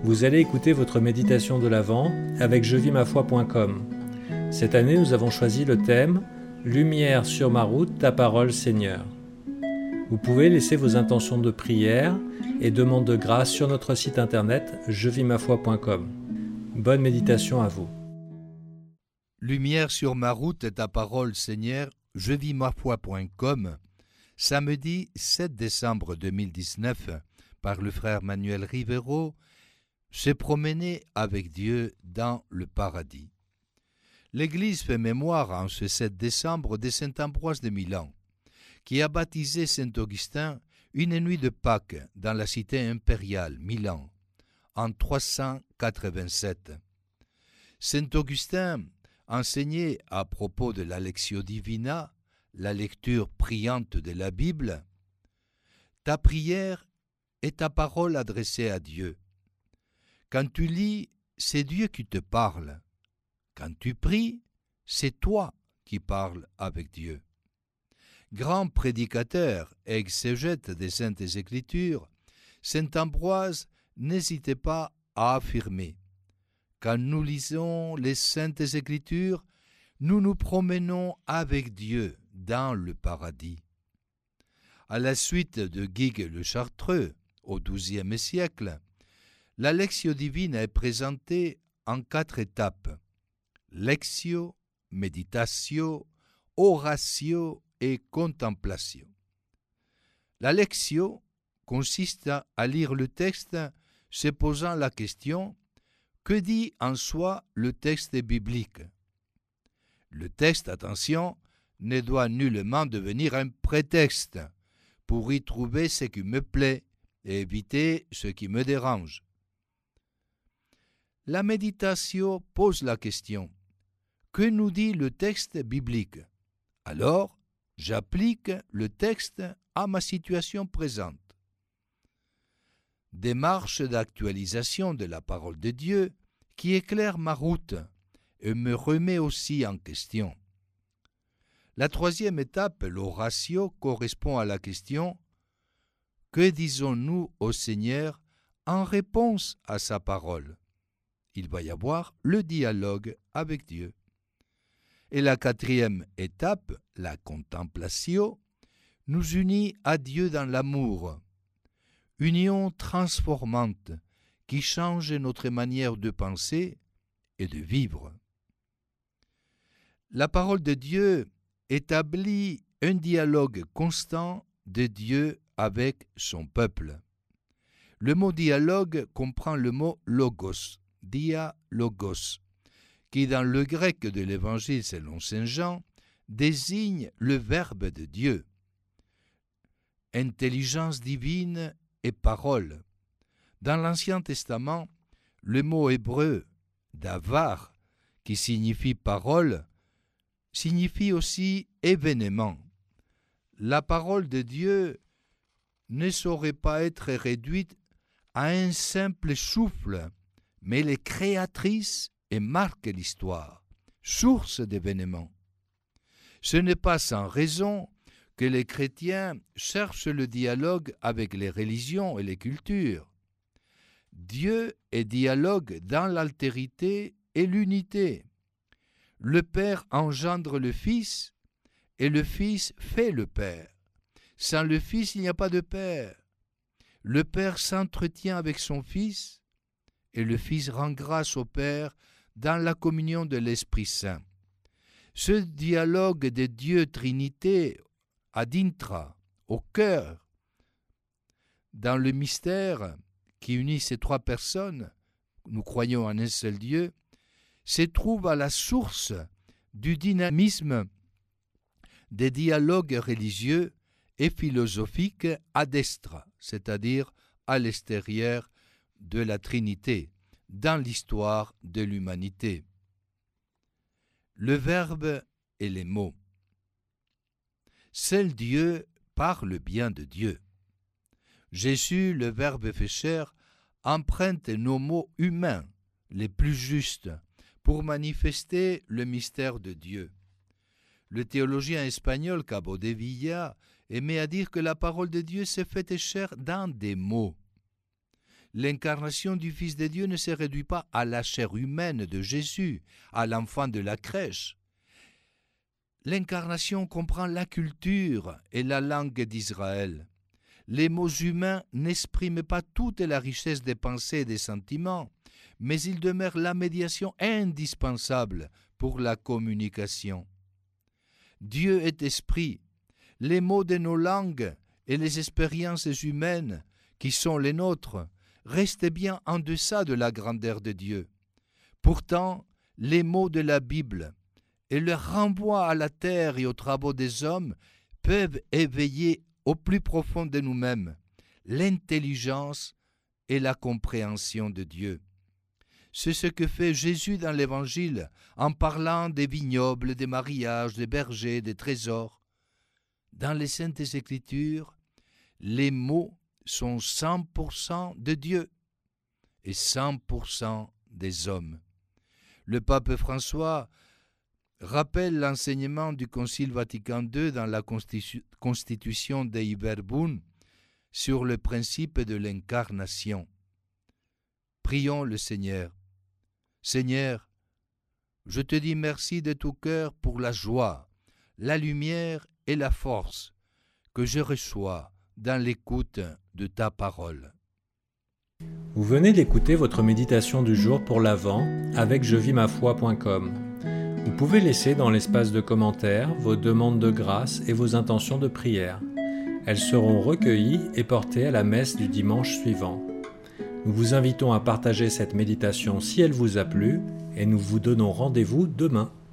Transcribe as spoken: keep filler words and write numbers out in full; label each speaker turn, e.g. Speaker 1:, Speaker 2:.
Speaker 1: Vous allez écouter votre méditation de l'Avent avec je vis ma foi point com. Cette année, nous avons choisi le thème « Lumière sur ma route, ta parole Seigneur ». Vous pouvez laisser vos intentions de prière et demandes de grâce sur notre site internet je vis ma foi point com. Bonne méditation à vous.
Speaker 2: Lumière sur ma route, ta parole Seigneur, je vis ma foi point com, samedi sept décembre deux mille dix-neuf, par le frère Manuel Rivero, se promener avec Dieu dans le paradis. L'Église fait mémoire en ce sept décembre de saint Ambroise de Milan, qui a baptisé saint Augustin une nuit de Pâques dans la cité impériale, Milan, en trois cent quatre-vingt-sept. Saint Augustin enseignait à propos de la Lectio Divina, la lecture priante de la Bible, « Ta prière est ta parole adressée à Dieu. Quand tu lis, c'est Dieu qui te parle. Quand tu pries, c'est toi qui parles avec Dieu. » Grand prédicateur et exégète des Saintes Écritures, saint Ambroise n'hésitait pas à affirmer « Quand nous lisons les Saintes Écritures, nous nous promenons avec Dieu dans le paradis. » À la suite de Guigues le Chartreux, au douzième siècle, la Lectio Divina est présentée en quatre étapes: Lectio, Meditatio, Oratio et Contemplation. La Lectio consiste à lire le texte se posant la question: que dit en soi le texte biblique? Le texte, attention, ne doit nullement devenir un prétexte pour y trouver ce qui me plaît et éviter ce qui me dérange. La méditation pose la question: que nous dit le texte biblique? Alors, j'applique le texte à ma situation présente. Démarche d'actualisation de la parole de Dieu qui éclaire ma route et me remet aussi en question. La troisième étape, l'oratio, correspond à la question: que disons-nous au Seigneur en réponse à sa parole? Il va y avoir le dialogue avec Dieu. Et la quatrième étape, la contemplation, nous unit à Dieu dans l'amour. Union transformante qui change notre manière de penser et de vivre. La parole de Dieu établit un dialogue constant de Dieu avec son peuple. Le mot dialogue comprend le mot logos, dia-logos, qui dans le grec de l'Évangile selon saint Jean désigne le Verbe de Dieu. Intelligence divine et parole. Dans l'Ancien Testament, le mot hébreu davar, qui signifie parole, signifie aussi événement. La parole de Dieu ne saurait pas être réduite à un simple souffle, mais elle est créatrice et marque l'histoire, source d'événements. Ce n'est pas sans raison que les chrétiens cherchent le dialogue avec les religions et les cultures. Dieu est dialogue dans l'altérité et l'unité. Le Père engendre le Fils et le Fils fait le Père. Sans le Fils, il n'y a pas de Père. Le Père s'entretient avec son Fils et le Fils rend grâce au Père dans la communion de l'Esprit Saint. Ce dialogue de Dieu Trinité ad intra, au cœur, dans le mystère qui unit ces trois personnes, nous croyons en un seul Dieu, se trouve à la source du dynamisme des dialogues religieux et philosophiques ad extra, c'est-à-dire à l'extérieur de la Trinité, dans l'histoire de l'humanité. Le Verbe et les mots. Seul Dieu parle bien de Dieu. Jésus, le Verbe fait chair, emprunte nos mots humains les plus justes pour manifester le mystère de Dieu. Le théologien espagnol Cabo de Villa aimait à dire que la parole de Dieu s'est faite chair dans des mots. L'incarnation du Fils de Dieu ne se réduit pas à la chair humaine de Jésus, à l'enfant de la crèche. L'incarnation comprend la culture et la langue d'Israël. Les mots humains n'expriment pas toute la richesse des pensées et des sentiments, mais ils demeurent la médiation indispensable pour la communication. Dieu est esprit. Les mots de nos langues et les expériences humaines qui sont les nôtres restent bien en deçà de la grandeur de Dieu. Pourtant, les mots de la Bible et leur renvoi à la terre et aux travaux des hommes peuvent éveiller au plus profond de nous-mêmes l'intelligence et la compréhension de Dieu. C'est ce que fait Jésus dans l'Évangile en parlant des vignobles, des mariages, des bergers, des trésors. Dans les Saintes Écritures, les mots sont cent pour cent de Dieu et cent pour cent des hommes. Le pape François rappelle l'enseignement du Concile Vatican deux dans la Constitu- Constitution Dei Verbum sur le principe de l'incarnation. Prions le Seigneur. Seigneur, je te dis merci de tout cœur pour la joie, la lumière et la force que je reçois dans l'écoute de ta parole.
Speaker 1: Vous venez d'écouter votre méditation du jour pour l'Avent avec je vis ma foi point com. Vous pouvez laisser dans l'espace de commentaires vos demandes de grâce et vos intentions de prière. Elles seront recueillies et portées à la messe du dimanche suivant. Nous vous invitons à partager cette méditation si elle vous a plu et nous vous donnons rendez-vous demain.